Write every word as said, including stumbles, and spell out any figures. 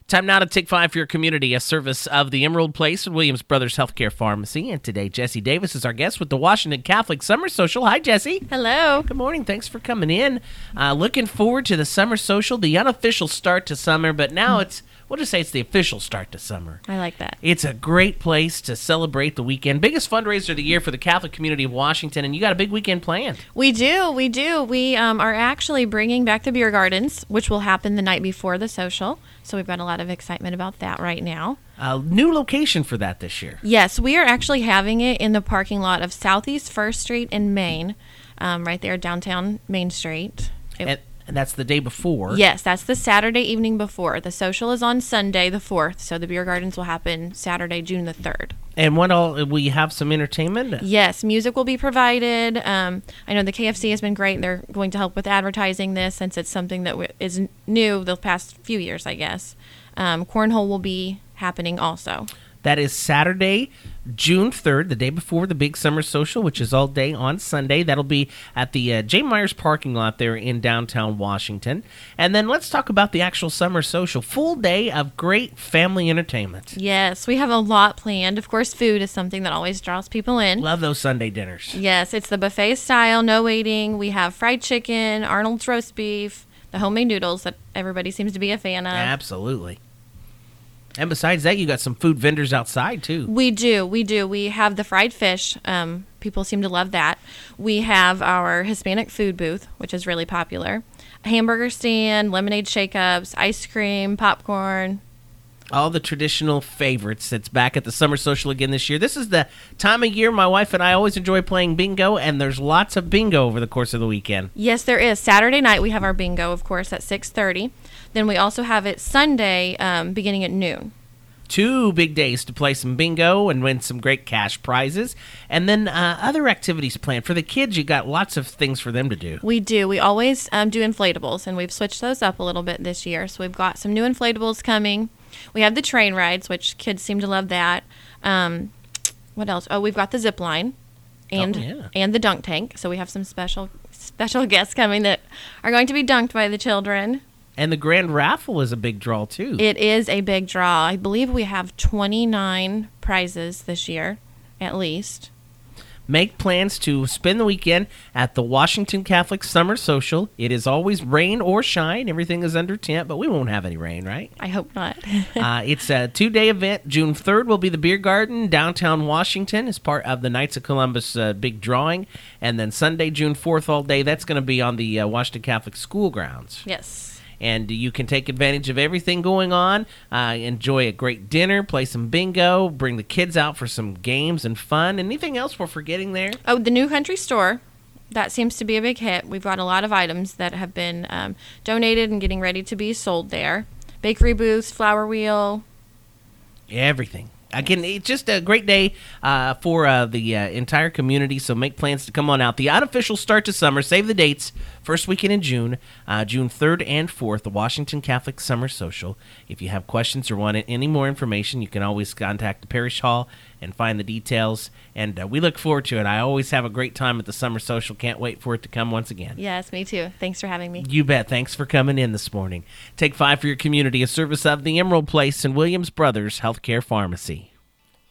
Time now to take five for your community, a service of the Emerald Place and Williams Brothers Healthcare Pharmacy. And today, Jesse Davis is our guest with the Washington Catholic Summer Social. Hi, Jesse. Hello. Good morning. Thanks for coming in. Uh, looking forward to the Summer Social, the unofficial start to summer, but now it's, we'll just say it's the official start to summer. I like that. It's a great place to celebrate the weekend. Biggest fundraiser of the year for the Catholic community of Washington, and you got a big weekend planned. We do. We do. We um, are actually bringing back the beer gardens, which will happen the night before the social. So we've got a lot of excitement about that right now. A new location for that this year. Yes, we are actually having it in the parking lot of Southeast First Street in Maine, um, right there downtown Main Street. It, And, and that's the day before. yes, that's the Saturday evening before. The social is on Sunday the fourth, so the beer gardens will happen Saturday, June the third. And what all, will you have some entertainment? Yes, music will be provided. Um, I know the K F C has been great. They're going to help with advertising this since it's something that w- is new the past few years, I guess. Um, cornhole will be happening also. That is Saturday, June third, the day before the big summer social, which is all day on Sunday. That'll be at the uh, J. Myers parking lot there in downtown Washington. And then let's talk about the actual summer social. Full day of great family entertainment. Yes, we have a lot planned. Of course, food is something that always draws people in. Love those Sunday dinners. Yes, it's the buffet style, no waiting. We have fried chicken, Arnold's roast beef, the homemade noodles that everybody seems to be a fan of. Absolutely. And besides that, you got some food vendors outside, too. We do. We do. We have the fried fish. Um, people seem to love that. We have our Hispanic food booth, which is really popular. A hamburger stand, lemonade shake-ups, ice cream, popcorn. All the traditional favorites that's back at the Summer Social again this year. This is the time of year my wife and I always enjoy playing bingo, and there's lots of bingo over the course of the weekend. Yes, there is. Saturday night we have our bingo, of course, at six thirty. Then we also have it Sunday um, beginning at noon. Two big days to play some bingo and win some great cash prizes. And then uh, other activities planned. For the kids, you got lots of things for them to do. We do. We always um, do inflatables, and we've switched those up a little bit this year. So we've got some new inflatables coming. We have the train rides, which kids seem to love that. Um, what else? Oh, we've got the zip line and Oh, yeah. and the dunk tank. So we have some special special guests coming that are going to be dunked by the children. And the grand raffle is a big draw, too. It is a big draw. I believe we have twenty-nine prizes this year, at least. Make plans to spend the weekend at the Washington Catholic Summer Social. It is always rain or shine. Everything is under tent, but we won't have any rain, right? I hope not. uh, it's a two-day event. June third will be the Beer Garden, downtown Washington, as part of the Knights of Columbus uh, big drawing. And then Sunday, June fourth, all day, that's going to be on the uh, Washington Catholic School grounds. Yes. And you can take advantage of everything going on, uh, enjoy a great dinner, play some bingo, bring the kids out for some games and fun. Anything else we're forgetting there? Oh, the New Country Store. That seems to be a big hit. We've got a lot of items that have been um, donated and getting ready to be sold there. Bakery booths, flower wheel. Everything. Again, it's just a great day uh, for uh, the uh, entire community, so make plans to come on out. The unofficial start to summer, save the dates, first weekend in June, uh, June third and fourth, the Washington Catholic Summer Social. If you have questions or want any more information, you can always contact the Parish Hall and find the details, and uh, we look forward to it. I always have a great time at the Summer Social. Can't wait for it to come once again. Yes, me too. Thanks for having me. You bet. Thanks for coming in this morning. Take five for your community, a service of the Emerald Place and Williams Brothers Healthcare Pharmacy.